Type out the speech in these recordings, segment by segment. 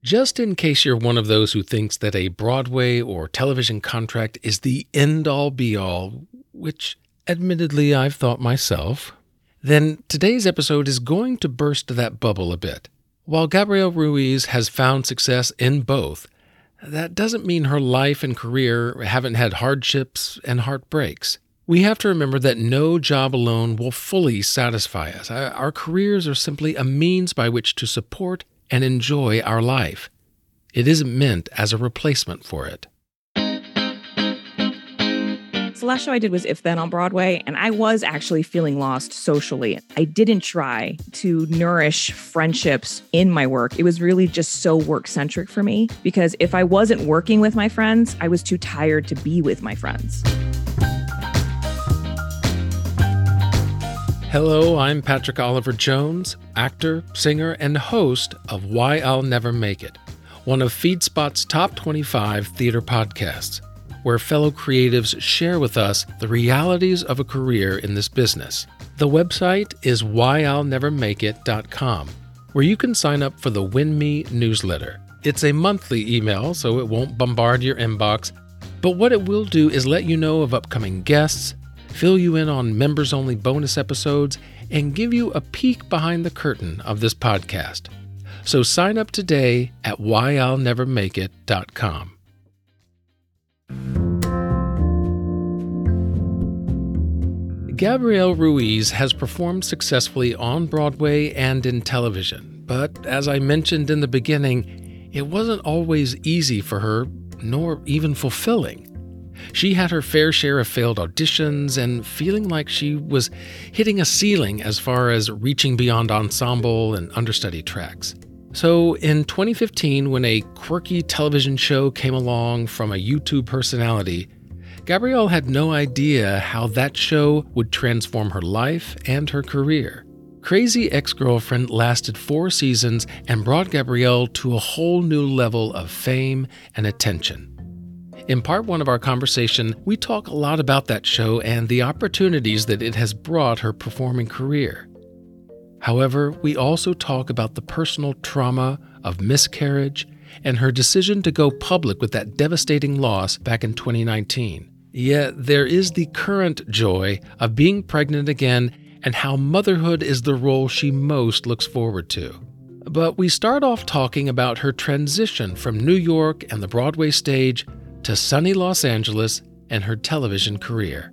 Just in case you're one of those who thinks that a Broadway or television contract is the end-all be-all, which admittedly I've thought myself, then today's episode is going to burst that bubble a bit. While Gabrielle Ruiz has found success in both, that doesn't mean her life and career haven't had hardships and heartbreaks. We have to remember that no job alone will fully satisfy us. Our careers are simply a means by which to support and enjoy our life. It isn't meant as a replacement for it. The last show I did was If Then on Broadway, and I was actually feeling lost socially. I didn't try to nourish friendships in my work. It was really just so work-centric for me, because if I wasn't working with my friends, I was too tired to be with my friends. Hello, I'm Patrick Oliver Jones, actor, singer, and host of Why I'll Never Make It, one of FeedSpot's top 25 theater podcasts, where fellow creatives share with us the realities of a career in this business. The website is whyillnevermakeit.com, where you can sign up for the Win Me newsletter. It's a monthly email, so it won't bombard your inbox, but what it will do is let you know of upcoming guests, fill you in on members-only bonus episodes, and give you a peek behind the curtain of this podcast. So sign up today at whyillnevermakeit.com. Gabrielle Ruiz has performed successfully on Broadway and in television, but as I mentioned in the beginning, it wasn't always easy for her, nor even fulfilling. She had her fair share of failed auditions and feeling like she was hitting a ceiling as far as reaching beyond ensemble and understudy tracks. So in 2015, when a quirky television show came along from a YouTube personality, Gabrielle had no idea how that show would transform her life and her career. Crazy Ex-Girlfriend lasted 4 seasons and brought Gabrielle to a whole new level of fame and attention. In part 1 of our conversation, we talk a lot about that show and the opportunities that it has brought her performing career. However, we also talk about the personal trauma of miscarriage and her decision to go public with that devastating loss back in 2019. Yet there is the current joy of being pregnant again and how motherhood is the role she most looks forward to. But we start off talking about her transition from New York and the Broadway stage to sunny Los Angeles and her television career.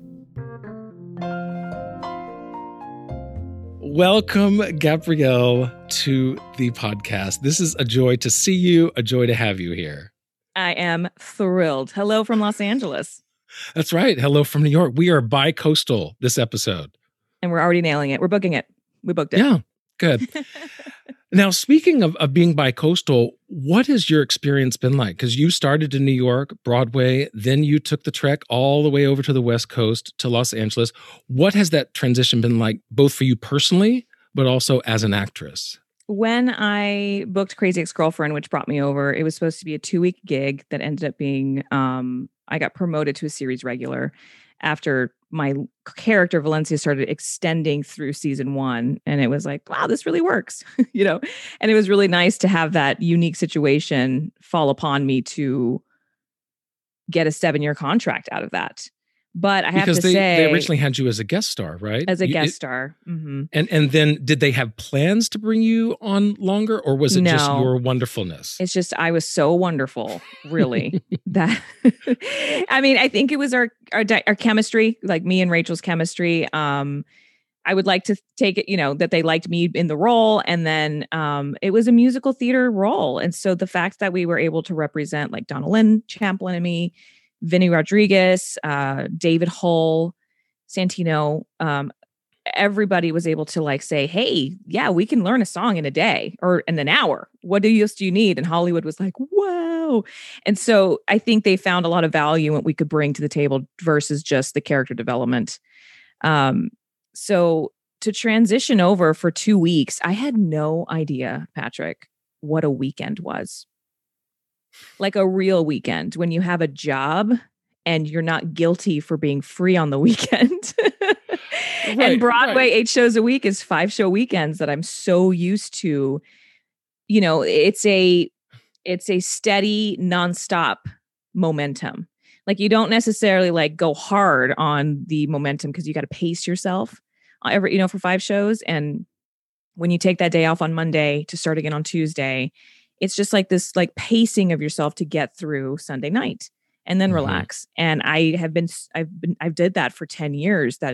Welcome, Gabrielle, to the podcast. This is a joy to see you, a joy to have you here. I am thrilled. Hello from Los Angeles. That's right. Hello from New York. We are bi-coastal this episode. And we're already nailing it. We're booking it. We booked it. Yeah, good. Now, speaking of being bi-coastal, what has your experience been like? Because you started in New York, Broadway, then you took the trek all the way over to the West Coast, to Los Angeles. What has that transition been like, both for you personally, but also as an actress? When I booked Crazy Ex-Girlfriend, which brought me over, it was supposed to be a 2-week gig that ended up being, I got promoted to a series regular after my character Valencia started extending through season 1. And it was like, wow, this really works, and it was really nice to have that unique situation fall upon me to get a 7-year contract out of that. But I have to say, they originally had you as a guest star, right? As a guest star. Mm-hmm. And then did they have plans to bring you on longer, or was it just your wonderfulness? It's just, I was so wonderful, really. That I mean, I think it was our chemistry, like me and Rachel's chemistry. I would like to take it, that they liked me in the role. And then it was a musical theater role. And so the fact that we were able to represent like Donna Lynn Champlin and me, Vinny Rodriguez, David Hull, Santino, everybody was able to like say, hey, yeah, we can learn a song in a day or in an hour. What else do you need? And Hollywood was like, wow. And so I think they found a lot of value in what we could bring to the table versus just the character development. So to transition over for 2 weeks, I had no idea, Patrick, what a weekend was. Like a real weekend when you have a job and you're not guilty for being free on the weekend. And Broadway, 8 shows a week is 5-show weekends that I'm so used to. It's a it's a steady, nonstop momentum. Like you don't necessarily like go hard on the momentum because you got to pace yourself for 5 shows. And when you take that day off on Monday to start again on Tuesday, it's just like this like pacing of yourself to get through Sunday night and then relax. And I've did that for 10 years. That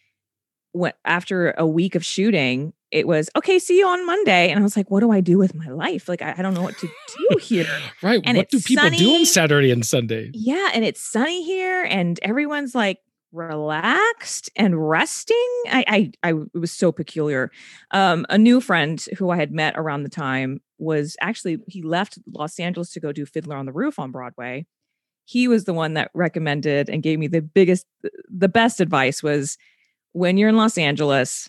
after a week of shooting, it was okay, see you on Monday. And I was like, what do I do with my life? Like, I don't know what to do here. Right. And what do people do on Saturday and Sunday? Yeah. And it's sunny here and everyone's like relaxed and resting. It was so peculiar. A new friend who I had met around the time he left Los Angeles to go do Fiddler on the Roof on Broadway. He was the one that recommended and gave me the best advice was, when you're in Los Angeles,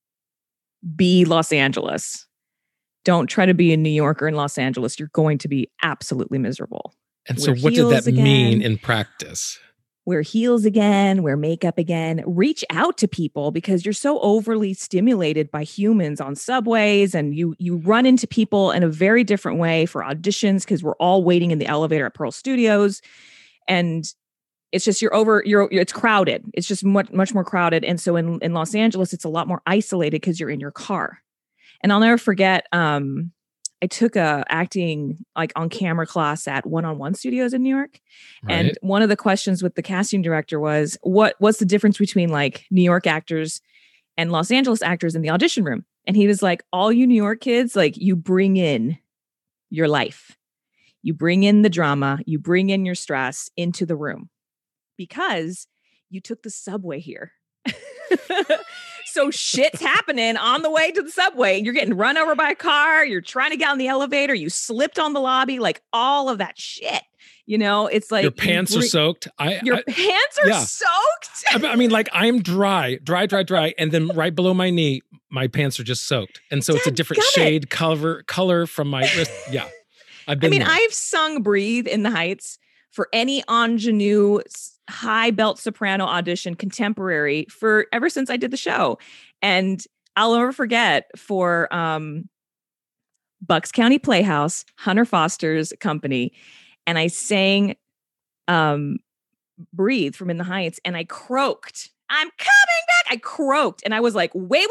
be Los Angeles. Don't try to be in New York or in Los Angeles. You're going to be absolutely miserable. And so what did that mean in practice? Wear heels again, wear makeup again, reach out to people because you're so overly stimulated by humans on subways and you run into people in a very different way for auditions because we're all waiting in the elevator at Pearl Studios. And it's just it's crowded. It's just much more crowded. And so in Los Angeles, it's a lot more isolated because you're in your car. And I'll never forget, I took a acting like on camera class at One-on-One Studios in New York. Right. And one of the questions with the casting director was, what's the difference between like New York actors and Los Angeles actors in the audition room? And he was like, all you New York kids, like you bring in your life. You bring in the drama, you bring in your stress into the room. Because you took the subway here. So shit's happening on the way to the subway. You're getting run over by a car. You're trying to get on the elevator. You slipped on the lobby, like all of that shit. It's like your pants are soaked. Your pants are soaked. I mean, like I'm dry. And then right below my knee, my pants are just soaked. And so it's a different shade color from my wrist. Yeah. I've sung Breathe in the Heights for any ingenue high belt soprano audition contemporary for ever since I did the show. And I'll never forget for Bucks County Playhouse, Hunter Foster's company. And I sang Breathe from In the Heights and I croaked. I'm coming back. I croaked. And I was like, wait.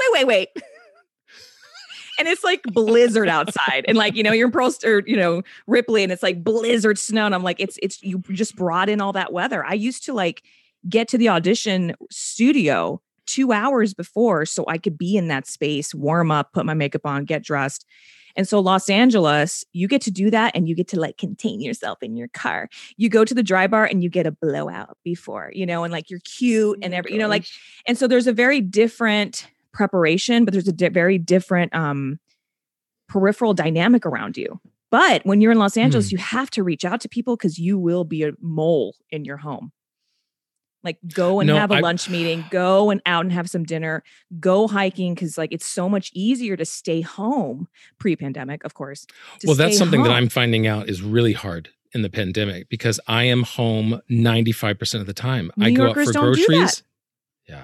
And it's like blizzard outside. And like, you're in Pearl or, Ripley and it's like blizzard snow. And I'm like, it's you just brought in all that weather. I used to like get to the audition studio 2 hours before so I could be in that space, warm up, put my makeup on, get dressed. And so Los Angeles, you get to do that and you get to like contain yourself in your car. You go to the dry bar and you get a blowout before, and like you're cute and and so there's a very different preparation, but there's a very different peripheral dynamic around you. But when you're in Los Angeles, you have to reach out to people because you will be a mole in your home. Like go and have a lunch meeting, go and out and have some dinner, go hiking. Cause like, it's so much easier to stay home pre-pandemic, of course. Well, that's something that I'm finding out is really hard in the pandemic because I am home 95% of the time. I go out for groceries. Yeah.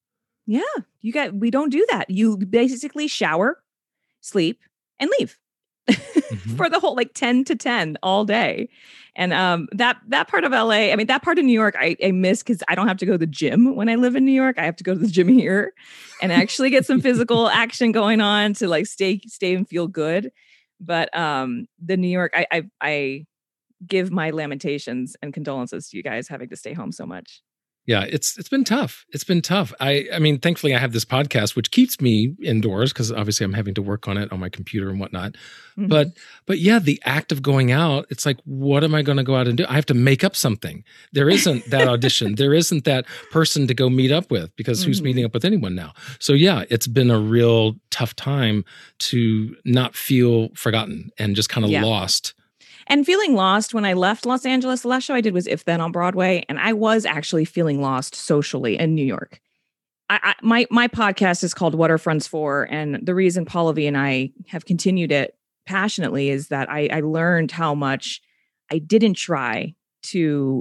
Yeah. We don't do that. You basically shower, sleep, and leave for the whole like 10 to 10 all day. And that part of LA, that part of New York, I miss because I don't have to go to the gym when I live in New York. I have to go to the gym here and actually get some physical action going on to like stay and feel good. But the New York, I give my lamentations and condolences to you guys having to stay home so much. Yeah, it's been tough. It's been tough. I mean, thankfully I have this podcast, which keeps me indoors because obviously I'm having to work on it on my computer and whatnot. Mm-hmm. But yeah, the act of going out, it's like, what am I going to go out and do? I have to make up something. There isn't that audition. There isn't that person to go meet up with because who's meeting up with anyone now? So yeah, it's been a real tough time to not feel forgotten and just kind of lost. And feeling lost when I left Los Angeles, the last show I did was If Then on Broadway, and I was actually feeling lost socially in New York. My podcast is called What Are Friends For? And the reason Pallavi and I have continued it passionately is that I learned how much I didn't try to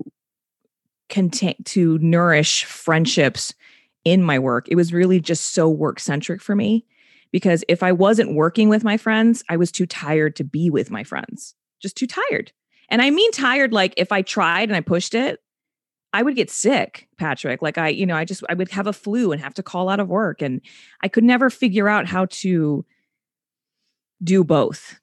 nourish friendships in my work. It was really just so work-centric for me because if I wasn't working with my friends, I was too tired to be with my friends. just too tired. And I mean tired, like if I tried and I pushed it, I would get sick, Patrick. Like I would have a flu and have to call out of work. And I could never figure out how to do both.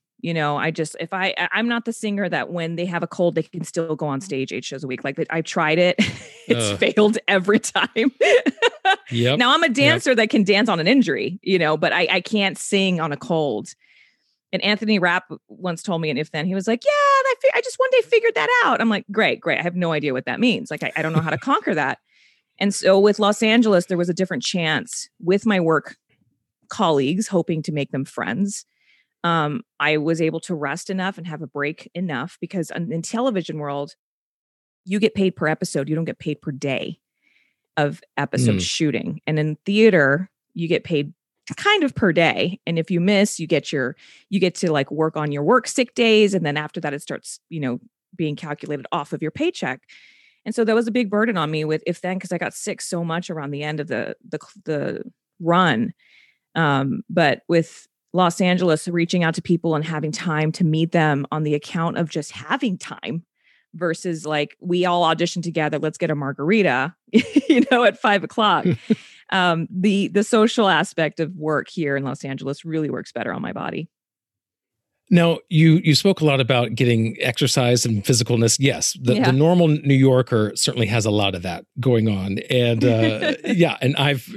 I'm not the singer that when they have a cold, they can still go on stage 8 shows a week. Like I tried it. It's failed every time. Yep. Now I'm a dancer that can dance on an injury, but I can't sing on a cold. And Anthony Rapp once told me an If Then. He was like, yeah, I just one day figured that out. I'm like, great. I have no idea what that means. Like, I don't know how to conquer that. And so with Los Angeles, there was a different chance with my work colleagues, hoping to make them friends. I was able to rest enough and have a break enough because in television world, you get paid per episode. You don't get paid per day of episode shooting. And in theater, you get paid kind of per day. And if you miss, you get to like work on your work sick days. And then after that, it starts, being calculated off of your paycheck. And so that was a big burden on me with If Then, because I got sick so much around the end of the run. But with Los Angeles, reaching out to people and having time to meet them on the account of just having time versus like we all audition together, let's get a margarita, at 5:00. The social aspect of work here in Los Angeles really works better on my body. Now, you spoke a lot about getting exercise and physicalness. Yes, the normal New Yorker certainly has a lot of that going on. And and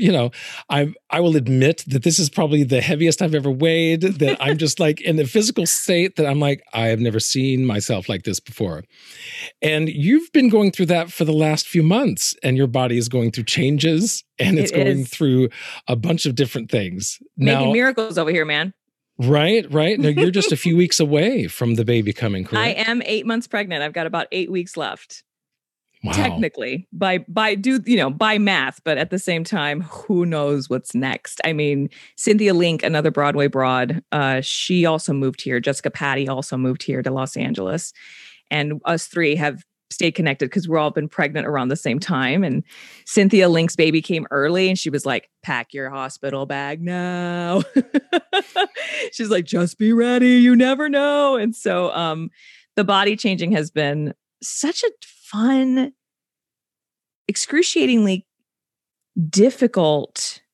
I will admit that this is probably the heaviest I've ever weighed, that I'm just like in the physical state that I'm like, I have never seen myself like this before. And you've been going through that for the last few months, and your body is going through changes, and it's going through a bunch of different things. Making miracles over here, man. Right. Now you're just a few weeks away from the baby coming, correct? I am 8 months pregnant. I've got about 8 weeks left. Wow. Technically, by math, but at the same time, who knows what's next? I mean, Cynthia Link, another Broadway broad, she also moved here. Jessica Patty also moved here to Los Angeles. And us three have stayed connected because we're all been pregnant around the same time. And Cynthia Link's baby came early and she was like, pack your hospital bag now. She's like, just be ready. You never know. And so the body changing has been such a fun, excruciatingly difficult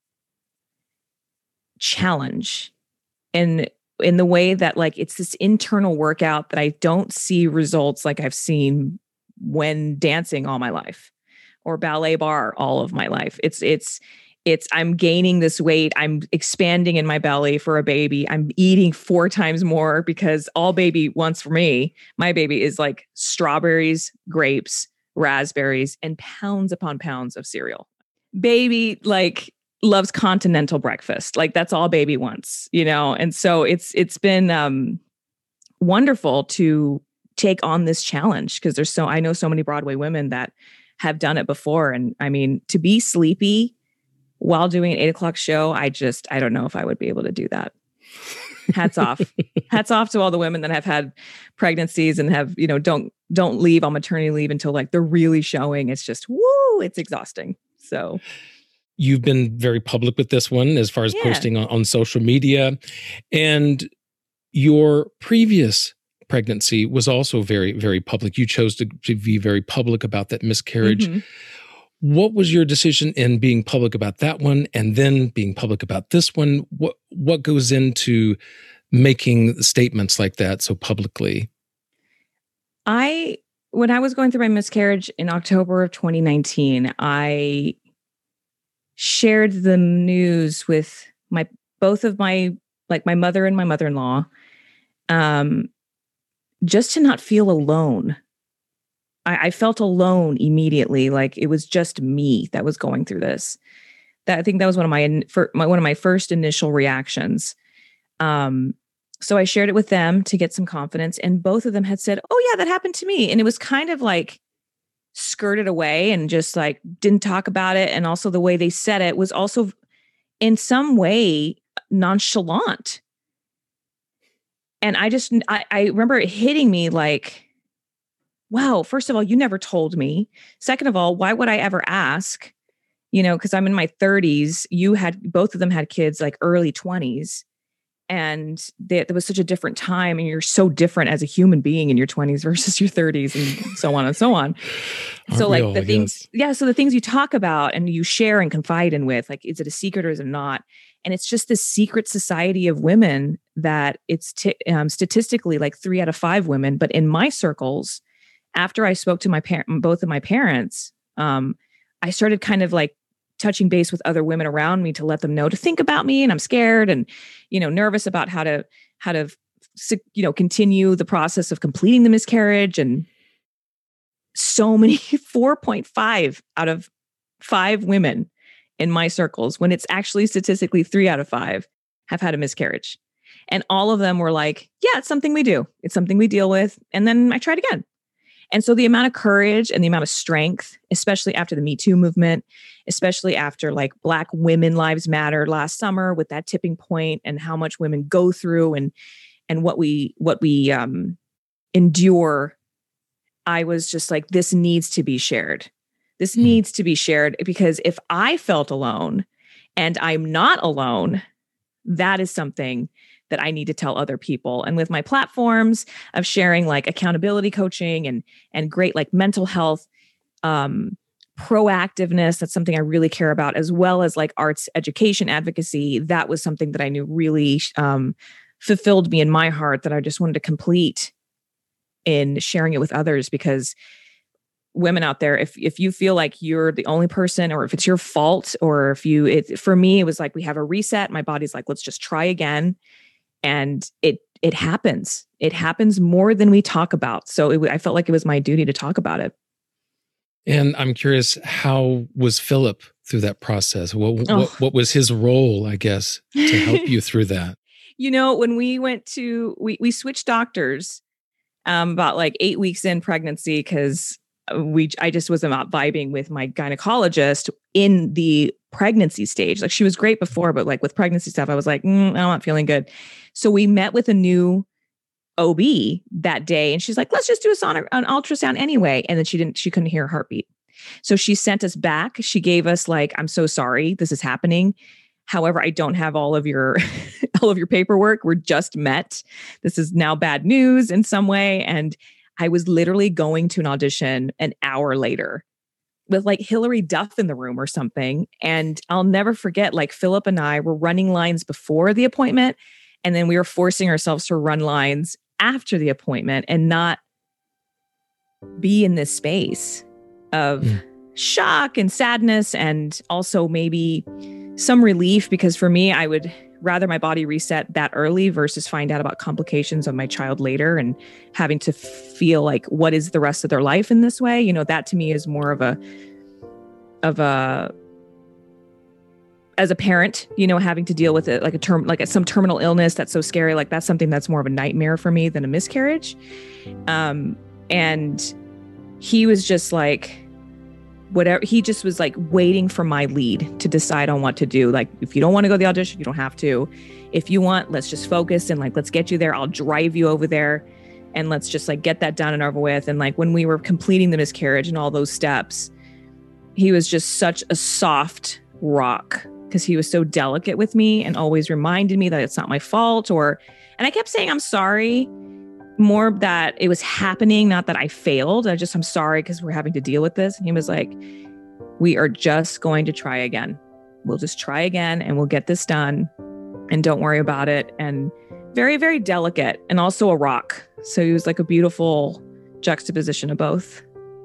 challenge. And in the way that like, it's this internal workout that I don't see results like I've seen when dancing all my life or ballet bar all of my life. It's I'm gaining this weight. I'm expanding in my belly for a baby. I'm eating 4 times more because all baby wants for me, my baby is like strawberries, grapes, raspberries, and pounds upon pounds of cereal. Baby, like, loves continental breakfast. Like that's all baby wants, And so it's been wonderful to take on this challenge because I know so many Broadway women that have done it before. And I mean, to be sleepy while doing an 8:00 show, I don't know if I would be able to do that. Hats off. Hats off to all the women that have had pregnancies and have, don't leave on maternity leave until like they're really showing. It's just, woo, it's exhausting. So you've been very public with this one as far as posting on social media. And your previous pregnancy was also very, very public. You chose to be very public about that miscarriage. Mm-hmm. What was your decision in being public about that one and then being public about this one? What goes into making statements like that so publicly? When I was going through my miscarriage in October of 2019, I shared the news with both of my mother and my mother-in-law, just to not feel alone. I felt alone immediately, like it was just me that was going through this. I think that was one of my first initial reactions. So I shared it with them to get some confidence, and both of them had said, "Oh yeah, that happened to me," and it was kind of like skirted away and just like didn't talk about it. And also the way they said it was also in some way nonchalant. And I remember it hitting me like, wow, first of all, you never told me. Second of all, why would I ever ask? Because I'm in my 30s. Both of them had kids like early 20s. And there was such a different time, and you're so different as a human being in your 20s versus your 30s, and so on and so on. So like the things, so the things you talk about and you share and confide in with, like, is it a secret or is it not? And it's just this secret society of women that it's statistically like 3 out of 5 women. But in my circles, after I spoke to both of my parents, I started kind of like touching base with other women around me to let them know to think about me. And I'm scared and, nervous about how to, continue the process of completing the miscarriage. And so many 4.5 out of 5 women in my circles, when it's actually statistically 3 out of 5, have had a miscarriage. And all of them were like, yeah, it's something we do. It's something we deal with. And then I tried again. And so the amount of courage and the amount of strength, especially after the Me Too movement, especially after like Black women lives matter last summer with that tipping point, and how much women go through and what we endure, I was just like, this needs to be shared. This needs to be shared, because if I felt alone and I'm not alone, that is something that I need to tell other people. And with my platforms of sharing like accountability coaching and great like mental health, proactiveness, that's something I really care about, as well as like arts education advocacy. That was something that I knew really fulfilled me in my heart, that I just wanted to complete in sharing it with others. Because women out there, if you feel like you're the only person, or if it's your fault, or for me, it was like, we have a reset. My body's like, let's just try again. And it happens. It happens more than we talk about. So I felt like it was my duty to talk about it. And I'm curious, how was Philip through that process? What was his role, I guess, to help you through that? When we went we switched doctors about like 8 weeks in pregnancy, because I just was not vibing with my gynecologist in the pregnancy stage. Like, she was great before, but like with pregnancy stuff, I was like, I'm not feeling good. So we met with a new OB that day, and she's like, let's just do an ultrasound anyway. And then she couldn't hear a heartbeat. So she sent us back. She gave us like, I'm so sorry, this is happening. However, I don't have all of your paperwork. We're just met. This is now bad news in some way. And I was literally going to an audition an hour later with like Hillary Duff in the room or something. And I'll never forget, like, Philip and I were running lines before the appointment, and then we were forcing ourselves to run lines after the appointment and not be in this space of shock and sadness, and also maybe some relief, because for me, I would rather my body reset that early versus find out about complications of my child later and having to feel like, what is the rest of their life in this way? That to me is more of a as a parent, having to deal with it like some terminal illness that's so scary. Like, that's something that's more of a nightmare for me than a miscarriage. And he was just like, whatever. He just was like waiting for my lead to decide on what to do. Like, if you don't want to go to the audition, you don't have to. If you want, let's just focus and like, let's get you there. I'll drive you over there, and let's just like get that done and over with. And like, when we were completing the miscarriage and all those steps, he was just such a soft rock, because he was so delicate with me and always reminded me that it's not my fault. And I kept saying, I'm sorry, more that it was happening, not that I failed. I'm sorry, because we're having to deal with this. And he was like, we are just going to try again. We'll just try again, and we'll get this done, and don't worry about it. And very, very delicate, and also a rock. So he was like a beautiful juxtaposition of both.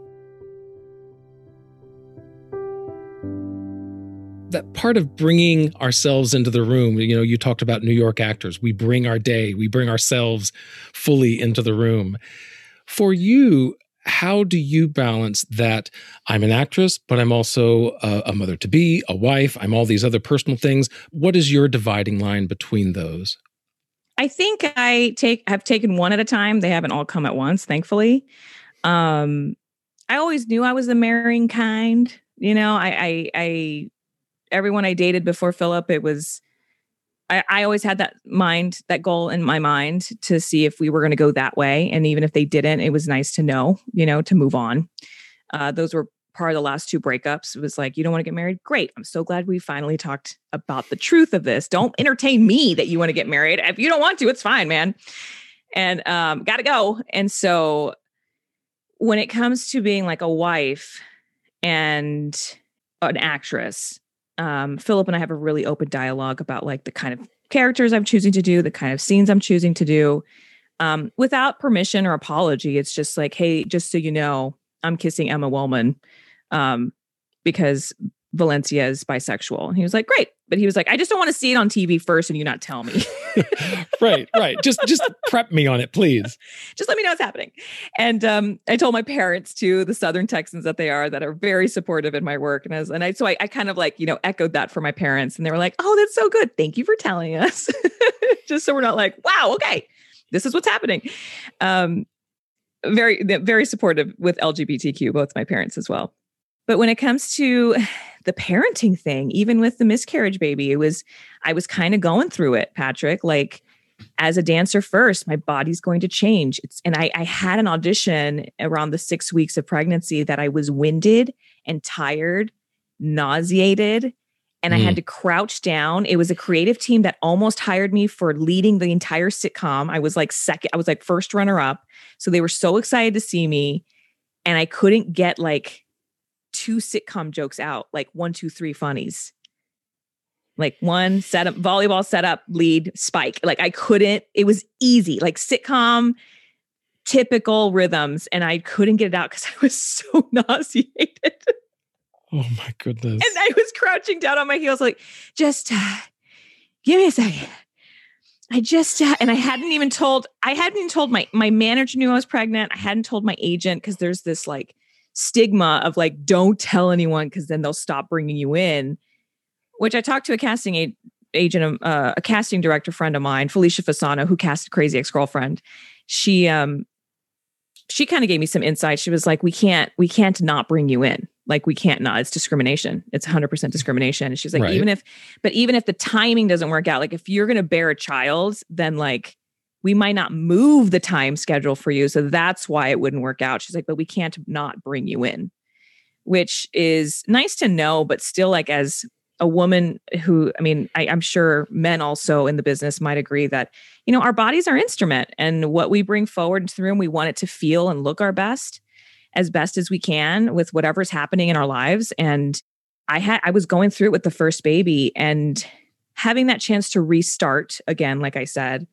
That part of bringing ourselves into the room, you talked about New York actors. We bring our day, we bring ourselves fully into the room. For you, how do you balance that? I'm an actress, but I'm also a mother-to-be, a wife. I'm all these other personal things. What is your dividing line between those? I think I have taken one at a time. They haven't all come at once, thankfully. I always knew I was the marrying kind. I everyone I dated before Philip, it was, I always had that goal in my mind to see if we were going to go that way. And even if they didn't, it was nice to know, to move on. Those were part of the last 2 breakups. It was like, you don't want to get married? Great. I'm so glad we finally talked about the truth of this. Don't entertain me that you want to get married. If you don't want to, it's fine, man. And gotta go. And so when it comes to being like a wife and an actress, Philip and I have a really open dialogue about like the kind of characters I'm choosing to do, the kind of scenes I'm choosing to do, without permission or apology. It's just like, hey, just so you know, I'm kissing Emma Wellman because Valencia is bisexual. And he was like, great. But he was like, I just don't want to see it on TV first and you not tell me. Right. Just prep me on it, please. Just let me know what's happening. And I told my parents too, the Southern Texans that they are, that are very supportive in my work. So I kind of like, echoed that for my parents, and they were like, oh, that's so good. Thank you for telling us. Just so we're not like, wow, okay, this is what's happening. Very, very supportive with LGBTQ, both my parents as well. But when it comes to the parenting thing, even with the miscarriage baby, I was kind of going through it, Patrick. Like, as a dancer first, my body's going to change. And I had an audition around the 6 weeks of pregnancy that I was winded and tired, nauseated, and I had to crouch down. It was a creative team that almost hired me for leading the entire sitcom. I was like second, I was like first runner up. So they were so excited to see me, and I couldn't get like 2 sitcom jokes out, like 1, 2, 3 funnies. Like one setup, volleyball setup, lead, spike. Like I couldn't, it was easy, like sitcom, typical rhythms. And I couldn't get it out because I was so nauseated. Oh my goodness. And I was crouching down on my heels, like, just give me a second. And I hadn't even told my manager knew I was pregnant. I hadn't told my agent because there's this like stigma of like, don't tell anyone because then they'll stop bringing you in. Which I talked to a casting agent, a casting director friend of mine, Felicia Fasano, who cast Crazy Ex-Girlfriend. She kind of gave me some insight. She was like, we can't not bring you in. Like we can't not, it's discrimination. It's 100% discrimination. And she's like, right. even if the timing doesn't work out, like if you're going to bear a child, then like we might not move the time schedule for you. So that's why it wouldn't work out. She's like, but we can't not bring you in, which is nice to know, but still like as a woman who, I mean, I'm sure men also in the business might agree that, our bodies are instrument, and what we bring forward into the room, we want it to feel and look our best as we can with whatever's happening in our lives. And I was going through it with the first baby, and having that chance to restart again, like I said,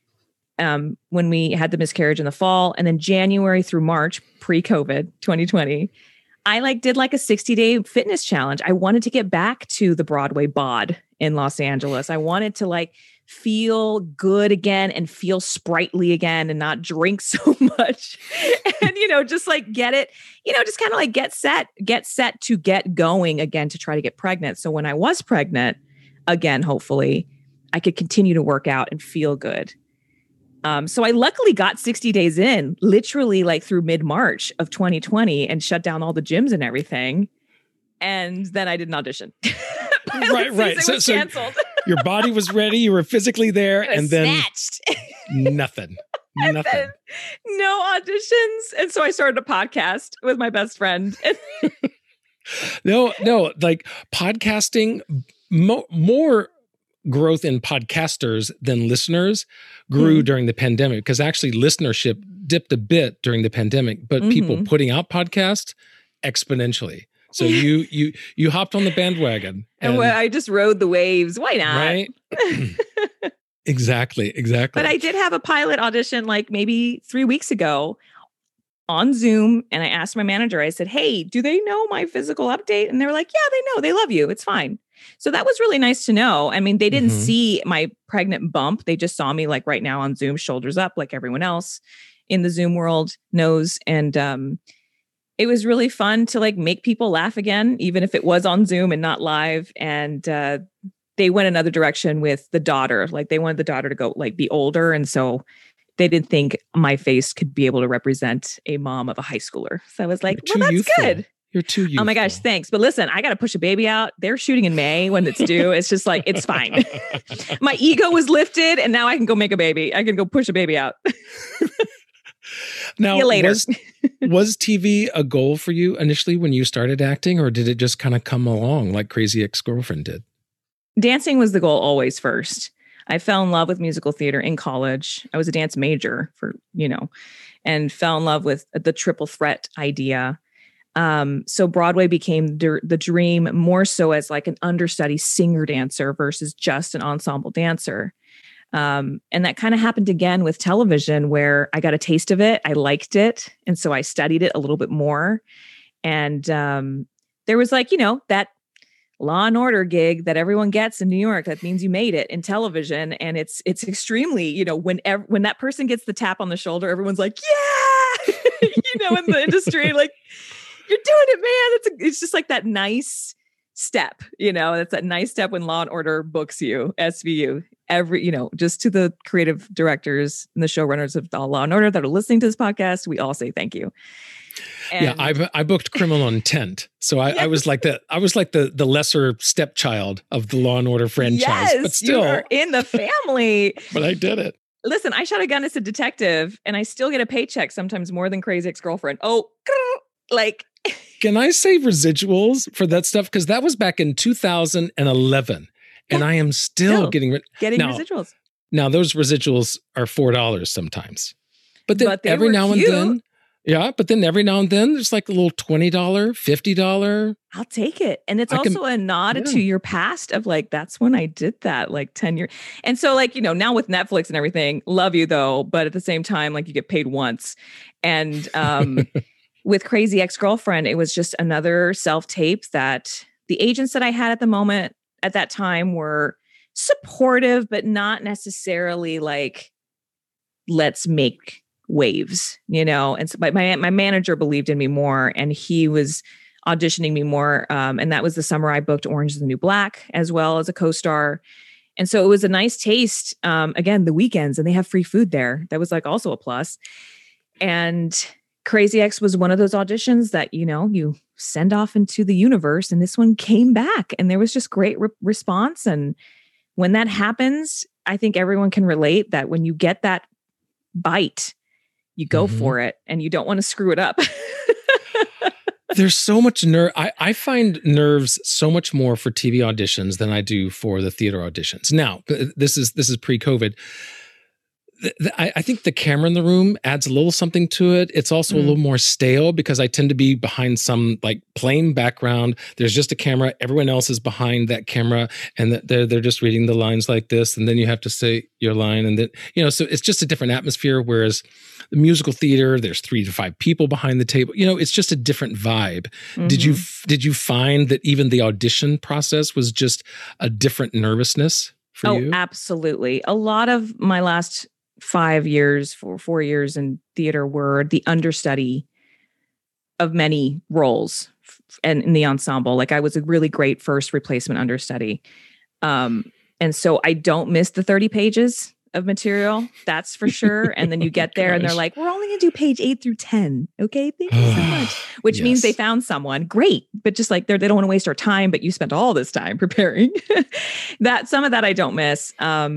when we had the miscarriage in the fall, and then January through March, pre-COVID 2020, I did a 60-day fitness challenge. I wanted to get back to the Broadway bod in Los Angeles. I wanted to feel good again and feel sprightly again and not drink so much. And, just get it, just kind of get set to get going again to try to get pregnant. So when I was pregnant again, hopefully I could continue to work out and feel good. So I luckily got 60 days in, literally through mid-March of 2020, and shut down all the gyms and everything. And then I did an audition. Right. So canceled. Your body was ready. You were physically there, and then snatched. Nothing. And then no auditions. And so I started a podcast with my best friend. No, podcasting, more growth in podcasters than listeners grew during the pandemic, because actually listenership dipped a bit during the pandemic, but people putting out podcasts exponentially. So you hopped on the bandwagon. And I just rode the waves. Why not? Right? Exactly. But I did have a pilot audition maybe 3 weeks ago on Zoom. And I asked my manager, I said, hey, do they know my physical update? And they were like, yeah, they know. They love you. It's fine. So that was really nice to know. I mean, they didn't see my pregnant bump. They just saw me right now on Zoom, shoulders up, like everyone else in the Zoom world knows. And it was really fun to make people laugh again, even if it was on Zoom and not live. And they went another direction with the daughter. They wanted the daughter to go be older. And so they didn't think my face could be able to represent a mom of a high schooler. So I was like, well, that's youthful. Good. You're too youthful. Oh my gosh, thanks. But listen, I got to push a baby out. They're shooting in May when it's due. It's just it's fine. My ego was lifted, and now I can go make a baby. I can go push a baby out. Now, See you later. was TV a goal for you initially when you started acting, or did it just kind of come along like Crazy Ex-Girlfriend did? Dancing was the goal always first. I fell in love with musical theater in college. I was a dance major and fell in love with the triple threat idea. So Broadway became the dream more so as like an understudy singer dancer versus just an ensemble dancer. And that kind of happened again with television where I got a taste of it. I liked it. And so I studied it a little bit more. And there was that Law and Order gig that everyone gets in New York. That means you made it in television. And it's extremely, when that person gets the tap on the shoulder, everyone's like, yeah, in the industry, like, you're doing it, man. It's just like that nice step, it's that nice step when Law and Order books you, SVU, just to the creative directors and the showrunners of Law and Order that are listening to this podcast, we all say thank you. And I booked Criminal Intent. So I was like the lesser stepchild of the Law and Order franchise. Yes, but still you are in the family. But I did it. Listen, I shot a gun as a detective and I still get a paycheck sometimes more than Crazy Ex-Girlfriend. Oh, like... Can I say residuals for that stuff? Because that was back in 2011. And I am still getting residuals. Now, those residuals are $4 sometimes. But then every now and then, but then every now and then, there's like a little $20, $50. I'll take it. And it's also a nod to your past of like, that's when I did that, like 10 years. And so like, now with Netflix and everything, love you though. But at the same time, like you get paid once. And with Crazy Ex-Girlfriend, it was just another self-tape that the agents that I had at that time were supportive, but not necessarily like, let's make waves, And so my manager believed in me more and he was auditioning me more. And that was the summer I booked Orange is the New Black as well as a co-star. And so it was a nice taste. Again, the weekends, and they have free food there. That was like also a plus. And Crazy Ex was one of those auditions that, you send off into the universe, and this one came back and there was just great response. And when that happens, I think everyone can relate that when you get that bite, you go for it and you don't want to screw it up. There's so much nerve. I find nerves so much more for TV auditions than I do for the theater auditions. Now, this is pre-COVID. I think the camera in the room adds a little something to it. It's also a little more stale because I tend to be behind some like plain background. There's just a camera. Everyone else is behind that camera and they're just reading the lines like this. And then you have to say your line. And then, so it's just a different atmosphere. Whereas the musical theater, there's 3 to 5 people behind the table. It's just a different vibe. Did you find that even the audition process was just a different nervousness for you? Oh, absolutely. A lot of my last 4 years in theater were the understudy of many roles and in the ensemble. Like I was a really great first replacement understudy. And so I don't miss the 30 pages of material. That's for sure. And then you get there and they're like, we're only going to do page 8 through 10. Okay. Thank you so much. Which means they found someone great, but just like they don't want to waste our time, but you spent all this time preparing some of that I don't miss.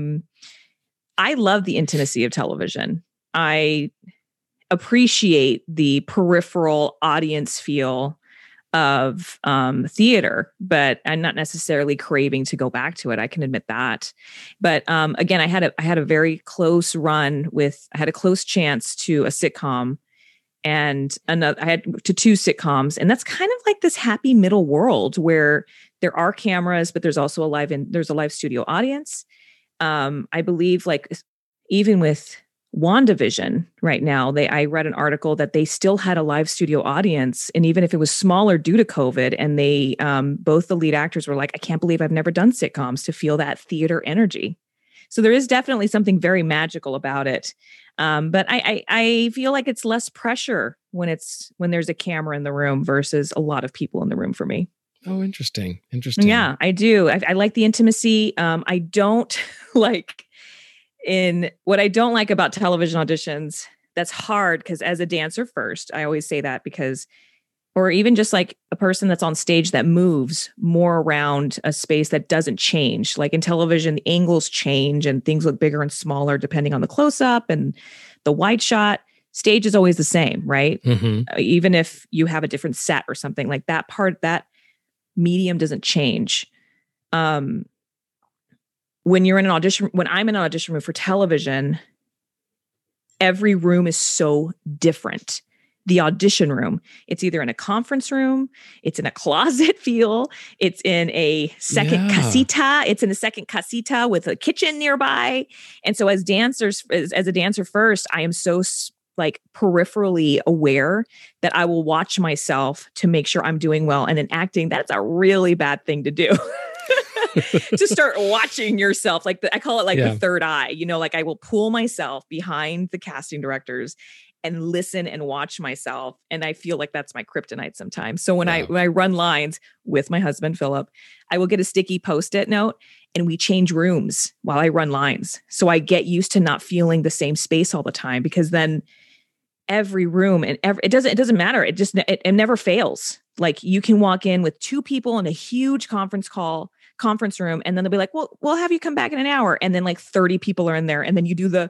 I love the intimacy of television. I appreciate the peripheral audience feel of theater, but I'm not necessarily craving to go back to it. I can admit that. But again, I had a very close run I had a close chance to a sitcom and I had to 2 sitcoms. And that's kind of like this happy middle world where there are cameras, but there's also there's a live studio audience. I believe like even with WandaVision right now, I read an article that they still had a live studio audience. And even if it was smaller due to COVID, and they, both the lead actors were like, I can't believe I've never done sitcoms to feel that theater energy. So there is definitely something very magical about it. But I feel like it's less pressure when there's a camera in the room versus a lot of people in the room for me. Oh, interesting. Yeah, I do. I like the intimacy. I don't like what I don't like about television auditions. That's hard because as a dancer first, I always say that or even just like a person that's on stage that moves more around a space that doesn't change. Like in television, the angles change and things look bigger and smaller depending on the close up and the wide shot. stage is always the same, right? Mm-hmm. Even if you have a different set or something, like that medium doesn't change. When you're in an audition, when I'm in an audition room for television, every room is so different. The audition room, it's either in a conference room, it's in a closet feel, it's in a second casita, it's in a second casita with a kitchen nearby. And so as a dancer first, I am so like peripherally aware that I will watch myself to make sure I'm doing well. And in acting, that's a really bad thing to do. To start watching yourself, like I call it like the third eye, like I will pull myself behind the casting directors and listen and watch myself. And I feel like that's my kryptonite sometimes. So when I run lines with my husband, Philip, I will get a sticky Post-it note and we change rooms while I run lines. So I get used to not feeling the same space all the time, because then every room and it doesn't matter. It never fails. Like you can walk in with 2 people in a huge conference room, and then they'll be like, well, we'll have you come back in an hour. And then like 30 people are in there. And then you do the,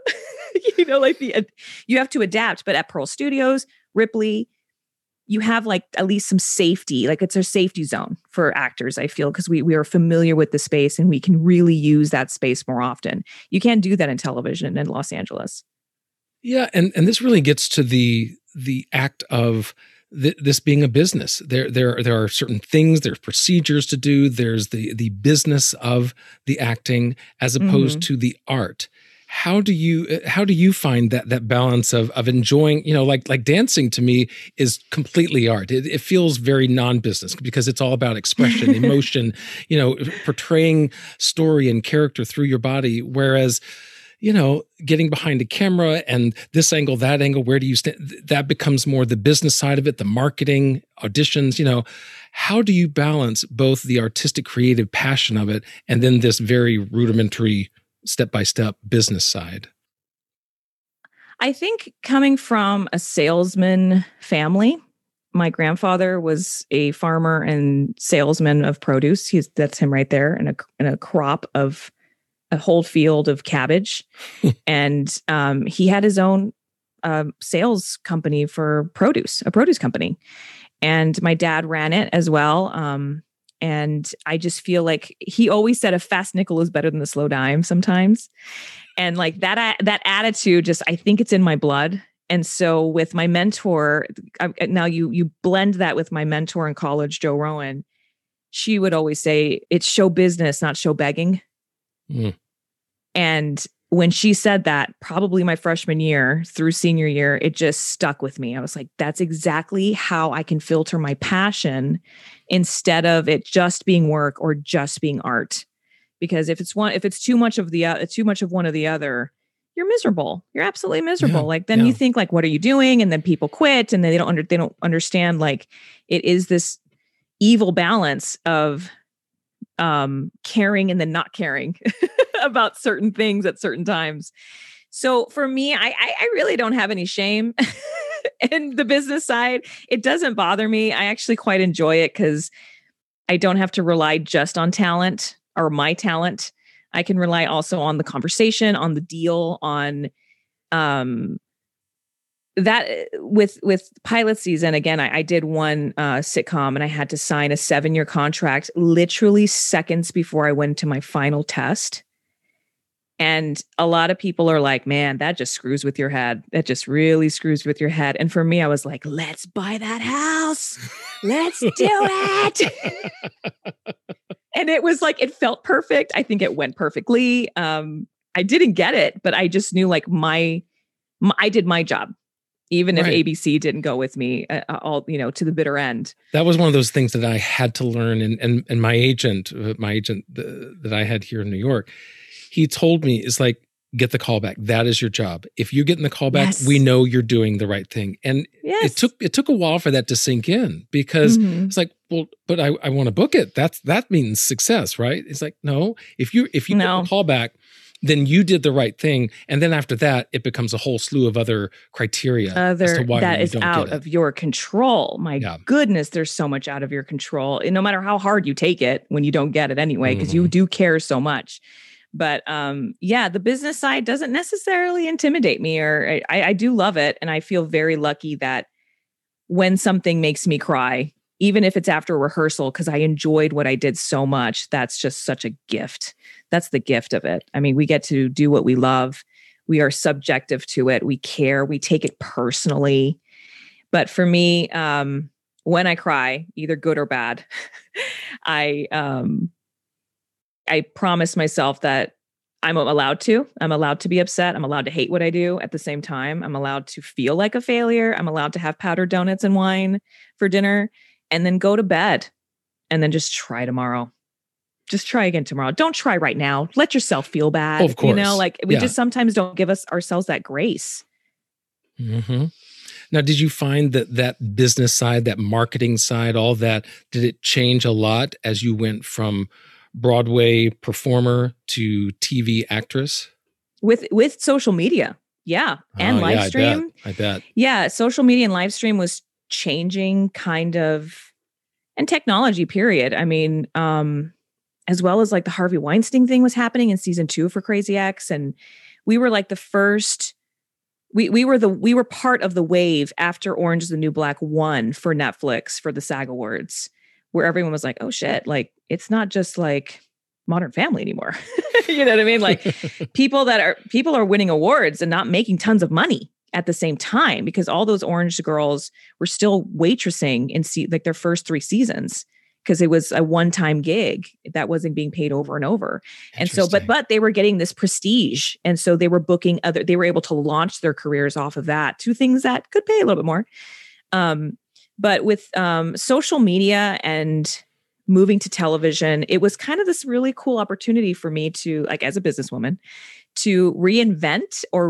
you have to adapt. But at Pearl Studios, Ripley, you have like at least some safety. Like it's a safety zone for actors, I feel, because we are familiar with the space and we can really use that space more often. You can't do that in television in Los Angeles. Yeah. And this really gets to the act of this being a business. There are certain things, there's procedures to do. There's the business of the acting as opposed to the art. How do you find that balance of enjoying, like dancing to me is completely art. It feels very non-business because it's all about expression, emotion, portraying story and character through your body. Whereas, getting behind a camera and this angle, that angle, where do you stand? That becomes more the business side of it, the marketing, auditions, how do you balance both the artistic, creative passion of it and then this very rudimentary step-by-step business side? I think coming from a salesman family, my grandfather was a farmer and salesman of produce. That's him right there in a crop of a whole field of cabbage. And he had his own sales company for produce, a produce company. And my dad ran it as well. And I just feel like he always said a fast nickel is better than a slow dime sometimes. And like that attitude, I think it's in my blood. And so with my mentor, now you blend that with my mentor in college, Jo Rowan, she would always say, it's show business, not show begging. Mm. And when she said that, probably my freshman year through senior year, it just stuck with me. I was like, that's exactly how I can filter my passion instead of it just being work or just being art. Because if it's too much of one or the other, you're miserable. You're absolutely miserable. You think like, what are you doing? And then people quit, and then they don't understand like it is this evil balance of caring and then not caring about certain things at certain times. So for me, I really don't have any shame in the business side. It doesn't bother me. I actually quite enjoy it because I don't have to rely just on talent or my talent. I can rely also on the conversation, on the deal, on that with pilot season. Again, I did one sitcom and I had to sign a 7-year contract literally seconds before I went to my final test. And a lot of people are like, man, that just screws with your head. That just really screws with your head. And for me, I was like, let's buy that house. Let's do it. And it was like, it felt perfect. I think it went perfectly. I didn't get it, but I just knew like I did my job. Even if ABC didn't go with me to the bitter end. That was one of those things that I had to learn. And my agent that I had here in New York, he told me, it's like, get the call back. That is your job. If you're getting the call back, we know you're doing the right thing. And it took a while for that to sink in because it's like, well, but I want to book it. That means success, right? It's like, no, if you get the call back, then you did the right thing. And then after that, it becomes a whole slew of other criteria as to why that is out of your control. My goodness, there's so much out of your control. And no matter how hard you take it when you don't get it anyway, because you do care so much. But yeah, the business side doesn't necessarily intimidate me, or I do love it. And I feel very lucky that when something makes me cry, even if it's after a rehearsal, because I enjoyed what I did so much, that's just such a gift. That's the gift of it. I mean, we get to do what we love. We are subjective to it. We care. We take it personally. But for me, when I cry, either good or bad, I promise myself that I'm allowed to. I'm allowed to be upset. I'm allowed to hate what I do. At the same time, I'm allowed to feel like a failure. I'm allowed to have powdered donuts and wine for dinner and then go to bed and then just try tomorrow. Just try again tomorrow. Don't try right now. Let yourself feel bad. Of course. Like we just sometimes don't give ourselves that grace. Mm-hmm. Now, did you find that business side, that marketing side, all that, did it change a lot as you went from Broadway performer to TV actress? With social media. Yeah. And live stream. I bet. Yeah. Social media and live stream was changing kind of, and technology, period. I mean, as well as like the Harvey Weinstein thing was happening in season 2 for Crazy Ex. And we were like the first, we were part of the wave after Orange is the New Black won for Netflix for the SAG Awards, where everyone was like, oh shit, like it's not just like Modern Family anymore. You know what I mean? Like people are winning awards and not making tons of money at the same time, because all those Orange girls were still waitressing in like their first 3 seasons, because it was a one-time gig that wasn't being paid over and over. And so, but they were getting this prestige. And so they were booking they were able to launch their careers off of that to things that could pay a little bit more. But with social media and moving to television, it was kind of this really cool opportunity for me to, like, as a businesswoman, to reinvent or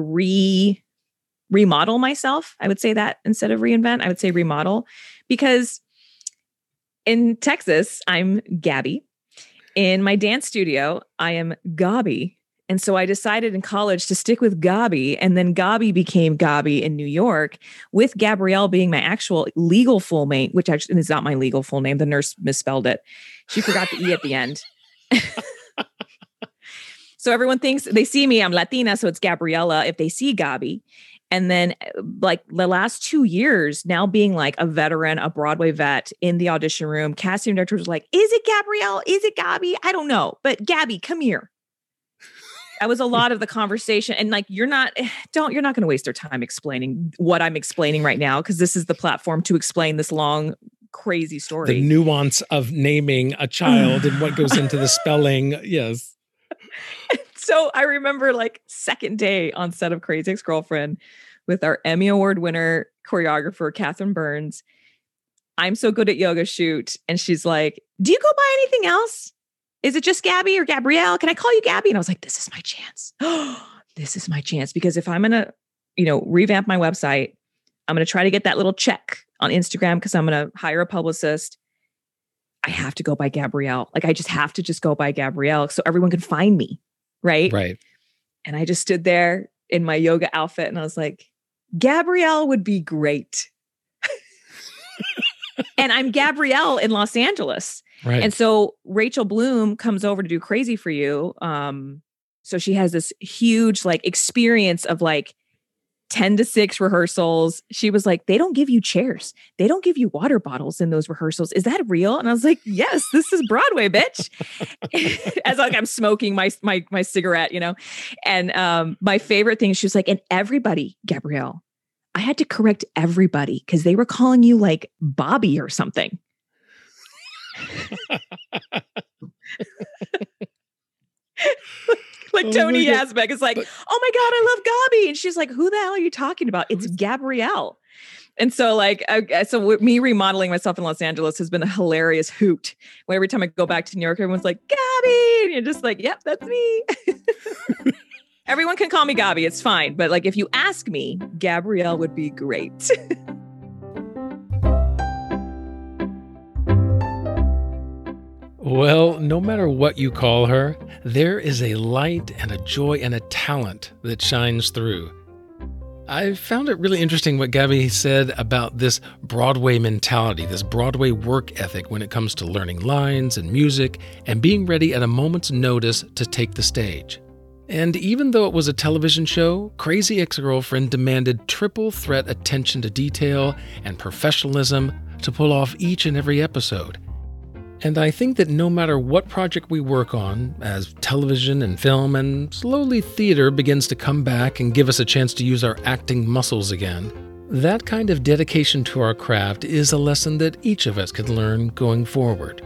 remodel myself. I would say that instead of reinvent, I would say remodel, because in Texas, I'm Gabby. In my dance studio, I am Gabi. And so I decided in college to stick with Gabi, and then Gabi became Gabi in New York, with Gabrielle being my actual legal full name, which actually is not my legal full name. The nurse misspelled it. She forgot the E at the end. So everyone thinks they see me, I'm Latina, so it's Gabriella if they see Gabi. And then like the last 2 years, now being like a veteran, a Broadway vet in the audition room, casting director was like, is it Gabrielle? Is it Gabi? I don't know. But Gabby, come here. That was a lot of the conversation. And like, you're not going to waste your time explaining what I'm explaining right now, because this is the platform to explain this long, crazy story. The nuance of naming a child and what goes into the spelling. Yes. So I remember like second day on set of Crazy Ex-Girlfriend with our Emmy Award winner choreographer, Catherine Burns. I'm so good at yoga shoot. And she's like, do you go by anything else? Is it just Gabby or Gabrielle? Can I call you Gabby? And I was like, this is my chance. This is my chance. Because if I'm going to, revamp my website, I'm going to try to get that little check on Instagram, because I'm going to hire a publicist. I have to go by Gabrielle. Like, I just have to go by Gabrielle so everyone can find me. Right. Right. And I just stood there in my yoga outfit and I was like, Gabrielle would be great. And I'm Gabrielle in Los Angeles. Right. And so Rachel Bloom comes over to do Crazy for You. So she has this huge like experience of like 10 to 6 rehearsals. She was like, they don't give you chairs. They don't give you water bottles in those rehearsals. Is that real? And I was like, yes, this is Broadway, bitch. As like I'm smoking my cigarette, And my favorite thing, she was like, and everybody, Gabrielle, I had to correct everybody because they were calling you like Bobby or something. Like Tony Yazbek is like, oh my God, I love Gabi. And she's like, who the hell are you talking about? It's Gabrielle. And so like, me remodeling myself in Los Angeles has been a hilarious hoot. When every time I go back to New York, everyone's like, Gabi. And you're just like, yep, that's me. Everyone can call me Gabi. It's fine. But like, if you ask me, Gabrielle would be great. Well, no matter what you call her, there is a light and a joy and a talent that shines through. I found it really interesting what Gabby said about this Broadway mentality, this Broadway work ethic when it comes to learning lines and music and being ready at a moment's notice to take the stage. And even though it was a television show, Crazy Ex-Girlfriend demanded triple threat attention to detail and professionalism to pull off each and every episode. And I think that no matter what project we work on, as television and film and slowly theater begins to come back and give us a chance to use our acting muscles again, that kind of dedication to our craft is a lesson that each of us could learn going forward.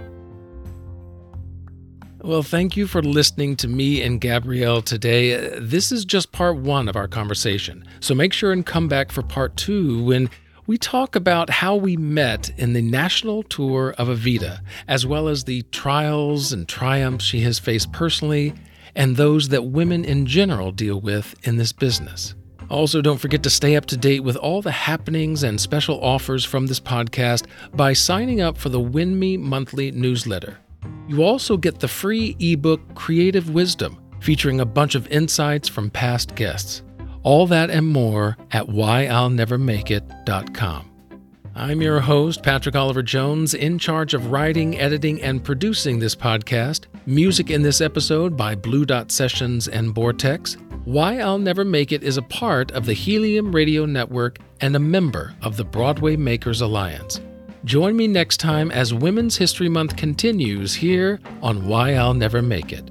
Well, thank you for listening to me and Gabrielle today. This is just part 1 of our conversation, so make sure and come back for part 2 when we talk about how we met in the national tour of Evita, as well as the trials and triumphs she has faced personally and those that women in general deal with in this business. Also, don't forget to stay up to date with all the happenings and special offers from this podcast by signing up for the Win Me monthly newsletter. You also get the free ebook Creative Wisdom, featuring a bunch of insights from past guests. All that and more at whyillnevermakeit.com. I'm your host, Patrick Oliver Jones, in charge of writing, editing, and producing this podcast. Music in this episode by Blue Dot Sessions and Vortex. Why I'll Never Make It is a part of the Helium Radio Network and a member of the Broadway Makers Alliance. Join me next time as Women's History Month continues here on Why I'll Never Make It.